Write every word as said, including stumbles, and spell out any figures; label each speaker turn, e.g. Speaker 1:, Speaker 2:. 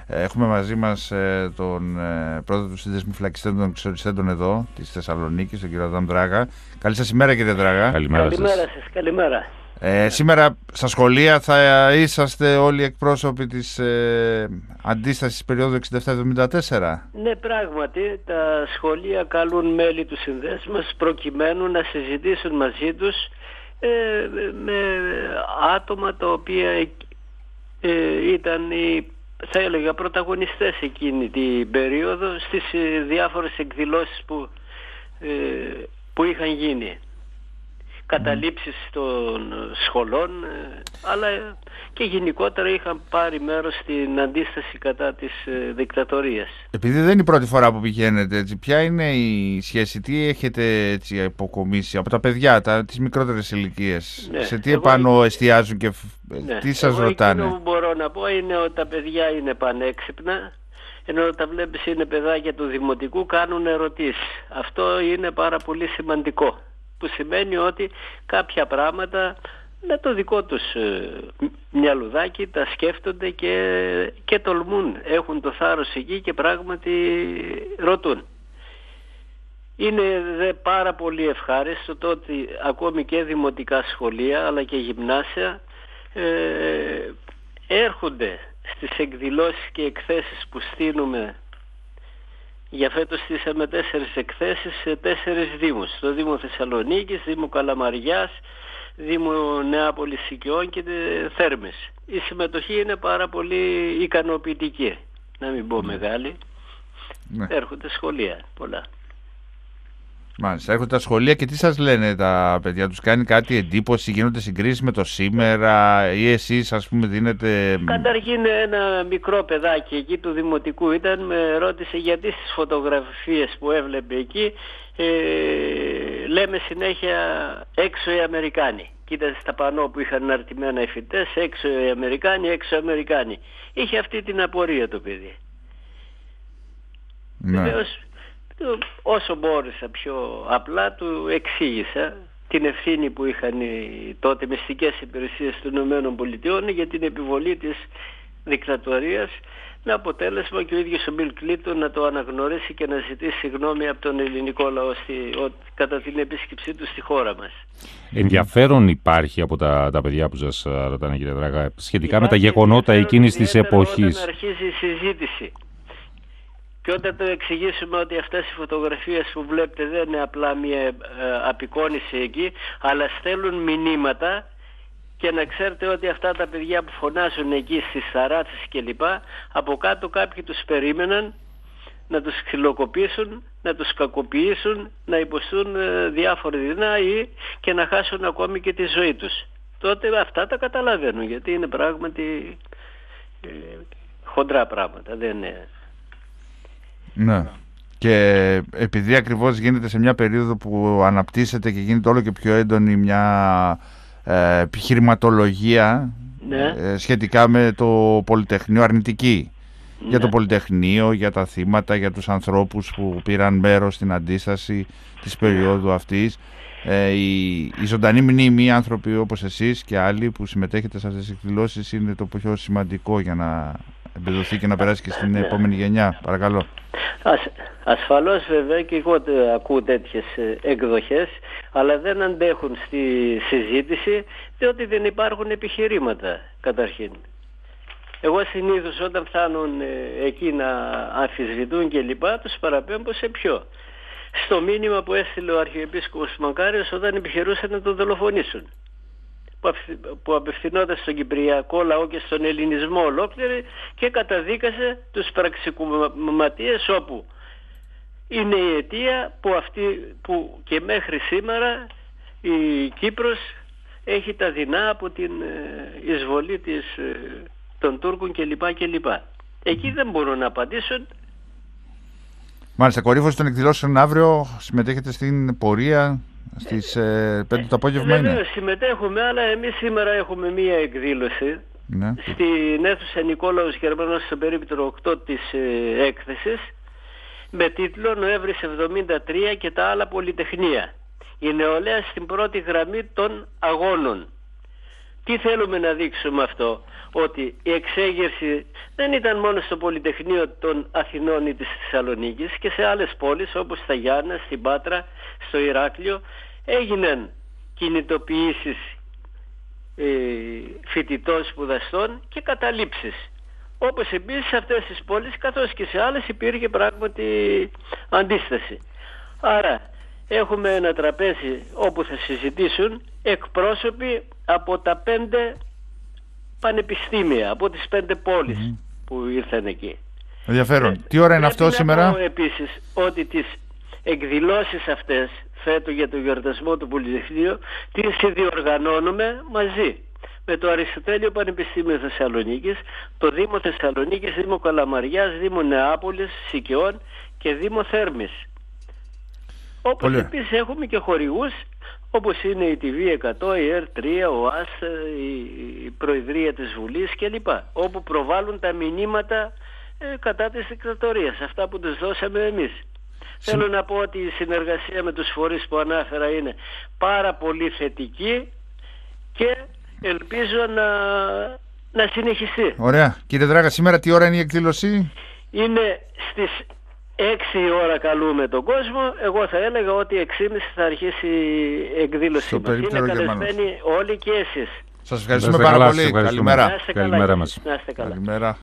Speaker 1: Έχουμε μαζί μας ε, τον ε, πρόεδρο του Σύνδεσμου Φυλακιστέντων των Ξεωριστέντων εδώ, της Θεσσαλονίκης, τον κύριο Αδάμ Δράγα. Καλή σας ημέρα, κύριε Δράγα.
Speaker 2: Καλημέρα,
Speaker 3: καλημέρα
Speaker 2: σας.
Speaker 3: σας. Καλημέρα.
Speaker 1: Ε, σήμερα στα σχολεία θα είσαστε όλοι εκπρόσωποι της ε, αντίστασης περίοδου εξήντα επτά εβδομήντα τέσσερα.
Speaker 3: Ναι, πράγματι, τα σχολεία καλούν μέλη του συνδέσμου μας προκειμένου να συζητήσουν μαζί τους ε, με άτομα τα οποία ε, ήταν οι, θα έλεγα, πρωταγωνιστές εκείνη την περίοδο στις διάφορες εκδηλώσεις που, ε, που είχαν γίνει. Καταλήψεις των σχολών, αλλά και γενικότερα είχαν πάρει μέρος στην αντίσταση κατά της δικτατορίας.
Speaker 1: Επειδή δεν είναι η πρώτη φορά που πηγαίνετε, έτσι, ποια είναι η σχέση, τι έχετε έτσι αποκομίσει από τα παιδιά, τα, τις μικρότερες ηλικίες,
Speaker 3: Ναι,
Speaker 1: σε τι
Speaker 3: εγώ,
Speaker 1: επάνω εστιάζουν και
Speaker 3: ναι,
Speaker 1: τι σας
Speaker 3: εγώ
Speaker 1: ρωτάνε?
Speaker 3: Εκείνο που μπορώ να πω είναι ότι τα παιδιά είναι πανέξυπνα, ενώ τα βλέπεις είναι παιδάκια του δημοτικού, κάνουν ερωτήσεις. Αυτό είναι πάρα πολύ σημαντικό, που σημαίνει ότι κάποια πράγματα με το δικό τους ε, μυαλουδάκι τα σκέφτονται και, και τολμούν, έχουν το θάρρος εκεί και πράγματι ρωτούν. Είναι δε πάρα πολύ ευχάριστο το ότι ακόμη και δημοτικά σχολεία αλλά και γυμνάσια ε, έρχονται στις εκδηλώσεις και εκθέσεις που στείλουμε. Για φέτος στήσαμε τέσσερις εκθέσεις σε τέσσερις δήμους. Στο Δήμο Θεσσαλονίκης, Δήμο Καλαμαριάς, Δήμο Νεάπολης Σικιών και Θέρμης. Η συμμετοχή είναι πάρα πολύ ικανοποιητική, να μην πω μεγάλη. Ναι. Έρχονται σχολεία πολλά.
Speaker 1: Μάλιστα, έρχονται τα σχολεία και τι σας λένε τα παιδιά, τους κάνει κάτι εντύπωση, γίνονται συγκρίσεις με το σήμερα ή εσείς ας πούμε δίνετε...
Speaker 3: Καταρχήν ένα μικρό παιδάκι εκεί του δημοτικού ήταν, με ρώτησε γιατί στις φωτογραφίες που έβλεπε εκεί ε, λέμε συνέχεια έξω οι Αμερικάνοι. Κοίταζε στα πανό που είχαν αναρτημένα οι φοιτές, έξω οι Αμερικάνοι, έξω οι Αμερικάνοι. Είχε αυτή την απορία το παιδί.
Speaker 1: Ναι.
Speaker 3: Βεβαίως, όσο μπόρεσα πιο απλά του εξήγησα την ευθύνη που είχαν οι τότε μυστικές υπηρεσίες των Ηνωμένων Πολιτειών για την επιβολή της δικτατορίας, με αποτέλεσμα και ο ίδιος ο Μπιλ Κλίντον να το αναγνωρίσει και να ζητήσει συγγνώμη από τον ελληνικό λαό στη, ο, κατά την επίσκεψή του στη χώρα μας.
Speaker 2: Ενδιαφέρον υπάρχει από τα, τα παιδιά που σας ρωτάνε, κύριε Δράγα, σχετικά με τα γεγονότα εκείνης της εποχής.
Speaker 3: Όταν αρχίζει η συζήτηση και όταν το εξηγήσουμε ότι αυτές οι φωτογραφίες που βλέπετε δεν είναι απλά μια ε, απεικόνιση εκεί, αλλά στέλνουν μηνύματα, και να ξέρετε ότι αυτά τα παιδιά που φωνάζουν εκεί στις ταράτσες κλπ, από κάτω κάποιοι τους περίμεναν να τους ξυλοκοπήσουν, να τους κακοποιήσουν, να υποστούν ε, διάφορα δεινά ή και να χάσουν ακόμη και τη ζωή τους. Τότε αυτά τα καταλαβαίνουν, γιατί είναι πράγματι ε, χοντρά πράγματα, δεν είναι...
Speaker 1: Ναι. Και επειδή ακριβώς γίνεται σε μια περίοδο που αναπτύσσεται και γίνεται όλο και πιο έντονη μια ε, επιχειρηματολογία, ναι, ε, σχετικά με το Πολυτεχνείο, αρνητική, ναι, για το Πολυτεχνείο, για τα θύματα, για τους ανθρώπους που πήραν μέρος στην αντίσταση της περίοδου αυτής, ε, η, η ζωντανή μνήμη, άνθρωποι όπως εσείς και άλλοι που συμμετέχετε σε αυτές τις εκδηλώσεις, είναι το πιο σημαντικό για να εμπεδοθεί και να περάσει και στην επόμενη γενιά. Παρακαλώ.
Speaker 3: Ασ, ασφαλώς βέβαια και εγώ ακούω τέτοιες εκδοχές, αλλά δεν αντέχουν στη συζήτηση, διότι δεν υπάρχουν επιχειρήματα καταρχήν. Εγώ συνήθως όταν φτάνουν εκεί να αμφισβητούν και λοιπά, τους παραπέμπω σε ποιο? Στο μήνυμα που έστειλε ο Αρχιεπίσκοπος Μακάριος όταν επιχειρούσαν να τον δολοφονήσουν, που απευθυνόταν στον κυπριακό λαό και στον ελληνισμό ολόκληρη και καταδίκασε τους πραξικοπηματίες, όπου είναι η αιτία που, αυτή, που και μέχρι σήμερα η Κύπρος έχει τα δεινά από την εισβολή της, των Τούρκων κλπ. κλπ. Εκεί δεν μπορούν να απαντήσουν.
Speaker 1: Μάλιστα, κορύφωση των εκδηλώσεων αύριο, συμμετέχετε στην πορεία στις ε, πέντε το απόγευμα?
Speaker 3: Βέβαια, είναι. Συμμετέχουμε, αλλά εμείς σήμερα έχουμε μία εκδήλωση, ναι, στην αίθουσα Νικόλαος Γερμανός στο περίπτωρο οκτώ της ε, έκθεσης, με τίτλο «Νοέμβρης εβδομήντα τρία και τα άλλα πολυτεχνία. Η νεολαία στην πρώτη γραμμή των αγώνων». Τι θέλουμε να δείξουμε αυτό? Ότι η εξέγερση δεν ήταν μόνο στο Πολυτεχνείο των Αθηνών ή της Θεσσαλονίκης, και σε άλλες πόλεις όπως στα Γιάννα, στην Πάτρα, στο Ηράκλειο έγιναν κινητοποιήσεις ε, φοιτητών, σπουδαστών και καταλήψεις. Όπως επίσης σε αυτές τις πόλεις καθώς και σε άλλες υπήρχε πράγματι αντίσταση. Άρα έχουμε ένα τραπέζι όπου θα συζητήσουν εκπρόσωποι από τα πέντε πανεπιστήμια, από τις πέντε πόλεις mm-hmm. που ήρθαν εκεί.
Speaker 1: Ενδιαφέρον.
Speaker 3: Ε,
Speaker 1: Τι ώρα είναι αυτό σήμερα?
Speaker 3: Πρέπει να πω επίσης ότι τις εκδηλώσεις αυτές φέτο για το γιορτασμό του Πολυτεχνείου τις διοργανώνουμε μαζί με το Αριστοτέλειο Πανεπιστήμιο Θεσσαλονίκης, το Δήμο Θεσσαλονίκης, Δήμο Καλαμαριάς, Δήμο Νεάπολης, Σικαιών και Δήμο Θέρμης. Όπως Πολύ. Επίσης έχουμε και χορηγούς όπως είναι η τι βι εκατό, η ερ τρία, ο ΑΣ, η Προεδρία της Βουλής κλπ. Όπου προβάλλουν τα μηνύματα ε, κατά της δικτατορίας, αυτά που τους δώσαμε εμείς. Συ... Θέλω να πω ότι η συνεργασία με τους φορείς που ανάφερα είναι πάρα πολύ θετική και ελπίζω να, να συνεχιστεί.
Speaker 1: Ωραία. Κύριε Δράγα, σήμερα τι ώρα είναι η εκδήλωση?
Speaker 3: Είναι στις έξι η ώρα καλούμε τον κόσμο. Εγώ θα έλεγα ότι έξι και μισή θα αρχίσει η εκδήλωση μας. Είναι καλεσμένοι όλοι και εσείς.
Speaker 1: Σας ευχαριστούμε πάρα πολύ.
Speaker 2: Καλημέρα.
Speaker 3: Να είστε καλά.
Speaker 2: Καλημέρα μας.
Speaker 3: Να είστε καλά.
Speaker 1: Καλημέρα.